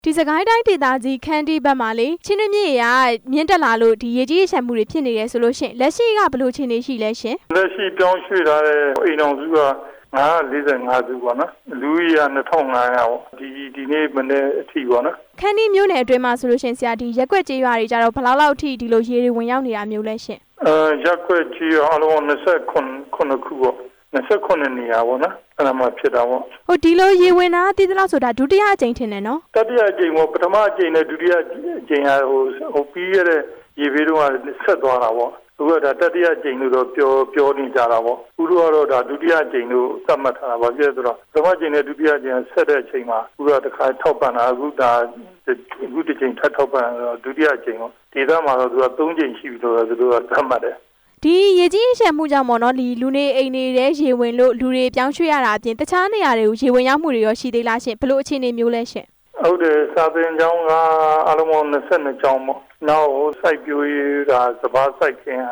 ဒီစကိုင်းတိုင်းဒေသကြီးခန်းတီးဘက်မှာလေချင်းတွင်းမြစ်ရမြင့်တက်လာလို့ဒီရေကြီးရေရှမ်းမှုတွေဖြစ်နေတယ်ဆိုလို့ရှိရင်လက်ရှိကဘယ်လိုအခြေအနေရှိလဲရှင်လက်ရှိပြောင်းရွှေ့ထားတဲ့အိမ်တော်စုက945စုပေါ့နော်လူကြီးက2500ပေါ့ဒီနေ့မနေ့အထိပေါ့နော်ခန်းတီးမြို့နယ်အတွင်းမှာဆိုလို့ရှိရင်ဆရာဒီရက်ွက်ကြေးရွာတွေကြတော့ဘယ်လောက်အထိဒီလိုရေတွေဝင်ရောက်နေတာမျိုးလဲရှင်ရက်ွက်ကြေးရွာအလုံး29ခုပေါ့29နေရာပေါ့နော်အဲ့ဒါမှဖြစ်တာပေါ့ဟိုဒီလိုရေဝင်တာတည်သလောက်ဆိုတာဒုတိယအကြိမ်ထင်တယ်နော်တတိယအကြိမ်ပေါ့ပထမအကြိမ်နဲ့ဒုတိယအကြိမ်ဟိုပြီးရတဲ့ရေဘေးတော့ဆက်သွားတာပေါ့အခုကဒါတတိယအကြိမ်လို့တော့ပြောနေကြတာပေါ့အခုတော့ဒါဒုတိယအကြိမ်လို့သတ်မှတ်ထားတာပါပြည့်ဆိုတော့ပထမအကြိမ်နဲ့ဒုတိယအကြိမ်ဆက်တဲ့အချိန်မှာအခုတော့တစ်ခါထောက်ပံ့တာအခုတစ်ကြိမ်ထပ်ထောက်ပံ့တော့ဒုတိယအကြိမ်ပေါ့ဒေသမှာတော့သူက3ကြိမ်ရှိပြီလို့သူတို့ကသတ်မှတ်တယ်ဒီရေကြီးရေရှမ်းမှုကြောင့်ပေါ့နော်ဒီလူနေအိမ်နေတဲ့ရေဝင်လို့လူတွေပြောင်းရွှေ့ရတာအပြင်တခြားနေရာတွေကိုရေဝင်ရောက်မှုတွေရောရှိသေးလားရှင်ဘယ်လိုအခြေအနေမျိုးလဲရှင်ဟုတ်တယ်စာသင်ကျောင်းကအလုံးပေါင်း22ကျောင်းပေါ့နောက်စိုက်ပျိုးရေးကစပါးစိုက်ခင်း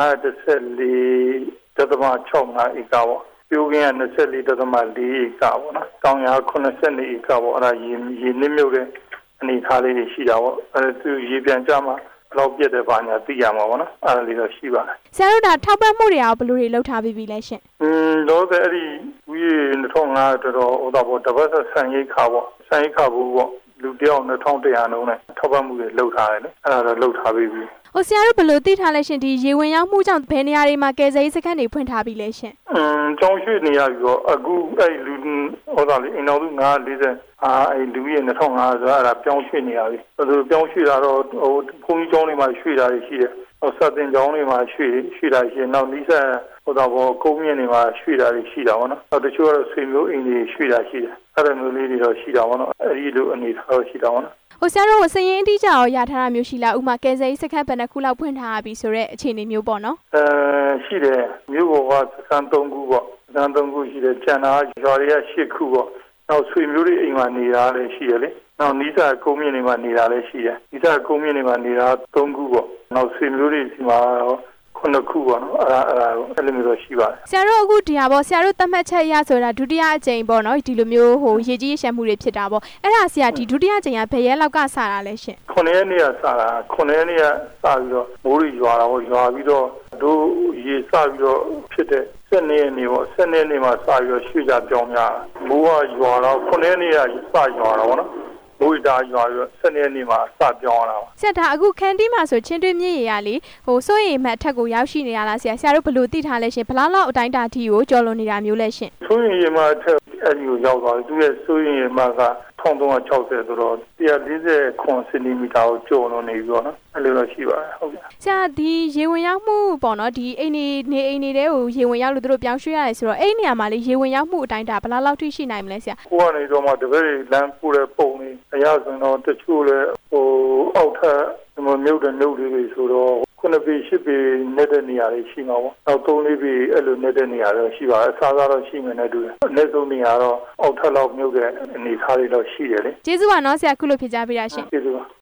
914.65 ဧကပေါ့ပြိုးခင်းက24.4 ဧကပေါ့နော်တောင်ယာ82 ဧကပေါ့အဲ့ဒါရေနစ်မြုပ်တဲ့အနေအထားလေးတွေရှိတာပေါ့အဲ့သူရေပြန်ကြမှာလောက်ပြတဲ့ဘာညာသိရမှာပေါ့နော်အဲ့ဒါလေးတော့ရှိပါတယ်ဆရာတို့ဒါထောက်ပံ့မှုတွေရောဘယ်လိုတွေလုပ်ထားပြီးပြီလဲရှင်တော့အဲ့ဒီဦးရေ2500တော်ဟိုတော့တပတ်ဆန်ရိတ်ခါပေါ့ဆန်ရိတ်ခါဘူးပေါ့လူတယောက်2100နှုန်းနဲ့ထောက်ပံ့မှုတွေလုပ်ထားတယ်လေအဲ့ဒါတော့လုပ်ထားပြီးပြီဟိုဆရာတို့ဘယ်လိုသိထားလဲရှင်ဒီရေဝင်ရောက်မှုကြောင့်ဘယ်နေရာတွေမှာကယ်ဆယ်ရေးစခန်းတွေဖွင့်ထားပြီလဲရှင်ကျောင်းရွှေ့နေရပြီပေါ့အခုအဲ့လူဟိုတော့လေအိမ်တော်စု940အဲ့လူကြီး2500ဆိုအဲ့ဒါပြောင်းရွှေ့နေရပြီသူပြောင်းရွှေ့တာတော့ဟိုဘုန်းကြီးကျောင်းတွေမှာရွှေ့တာရှိတယ်ဟိုစတင်ကျောင်းတွေမှာရွှေ့တာရှိတယ်နောက်နီးစပ်ဟိုတော့ကုန်းမြင့်တွေမှာရွှေ့တာရှိတာပေါ့နော်နောက်တချို့ကတော့ဆွေမျိုးအိမ်တွေရွှေ့တာရှိတယ်အဲ့လိုမျိုးလေးတွေတော့ရှိတာပေါ့နော်အဲ့ဒီလိုအနေထားတော့ရှိတာပေါ့နော်ဟိုဆရာတို့စရင်အတိအကျရောရထားတာမျိုးရှိလားဥမာကယ်ဆယ်ရေးစခန်းဘယ်နှခုလောက်ဖွင့်ထားပြီဆိုတော့အခြေအနေမျိုးပေါ့နော်ရှိတယ်မြို့ပေါ်ကစခန်း3ခုပေါ့စခန်း3ခုရှိတယ်ကျန်တာရွာတွေက8ခုပေါ့နောက်ဆွေမျိုးတွေအိမ်မှာနေတာလည်းရှိတယ်လေနောက်နီးစပ်ကုန်းမြင့်တွေမှာနေတာလည်းရှိတယ်နီးစပ်ကုန်းမြင့်တွေမှာနေတာ3ခုပေါ့နောက်ဆွေမျိုးတွေစီမှာ9ခုပေါ့နော်အဲ့လိုမျိုးတော့ရှိပါတယ်ဆရာတို့အခုဒီဟာပေါ့ဆရာတို့သတ်မှတ်ချက်ရဆိုတာဒုတိယအကြိမ်ပေါ့နော်ဒီလိုမျိုးဟိုရေကြီးရေရှမ်းမှုတွေဖြစ်တာပေါ့အဲ့ဒါဆရာဒီဒုတိယအကြိမ်ကဘယ်ရက်လောက်ကစတာလဲရှင် 9ရက်နေ့ကစတာ9ရက်နေ့ကစပြီးတော့မိုးတွေရွာတာပေါ့ရွာပြီးတော့တို့ရေစပြီးတော့ဖြစ်တဲ့7ရက်နေ့ပေါ့7ရက်နေ့မှာစပြီးတော့ရွှေ့ကြပြောင်းများမိုးကရွာတော့9ရက်နေ့ကစရွာတာပေါ့နော်ဝိဒါရွာပြီး7ရက်နေ့မှာစပြောင်းလာပါဆရာဒါအခုခန်းတီးမှာဆိုချင်းတွင်းမြစ်ရေရလေဟိုစိုးရိမ်မှတ်အထက်ကိုရောက်ရှိနေရလားဆရာတို့ဘယ်လိုသိထားလဲရှင်ဘယ်လောက်အတိုင်းတာထီကိုကျော်လွန်နေတာမျိုးလဲရှင်စိုးရိမ်မှအထက်အဲ့ဒီကိုရောက်သွားတယ်သူရဲ့စိုးရိမ်မှက1360ဆိုတော့149စင်တီမီတာကိုကျော်လွန်နေပြီပေါ့နော်အဲ့လိုတော့ရှိပါတယ်ဟုတ်ကဲ့ဆရာဒီရေဝင်ရောက်မှုပေါ့နော်ဒီအိမ်တွေကိုရေဝင်ရောက်လို့တို့ပြောင်းရွှေ့ရတယ်ဆိုတော့အဲ့နေရာမှာလေရေဝင်ရောက်မှုအတိုင်းတာဘယ်လောက်ထိရှိနိုင်မလဲဆရာကိုကနေတော့မှတပည့်လမ်းပို့တဲ့ပုံလေးအရဆိုတော့တချို့လေဟိုအောက်ထပ်မြုပ်တဲ့နှုတ်လေးတွေဆိုတော့9ပေ10ပေနေတဲ့နေရာတွေရှိမှာပေါ့နောက်3-4ပေအဲ့လိုနေတဲ့နေရာတွေရှိပါတယ်အစားတော့ရှိမယ်နဲ့တူတယ်အနည်းဆုံးနေရာတော့အောက်ထပ်လောက်မြုပ်တဲ့အနေအထားတွေတော့ရှိတယ်လေကျေးဇူးပါနော်ဆရာခုလိုဖြေကြားပေးတာရှင်ကျေးဇူးပါ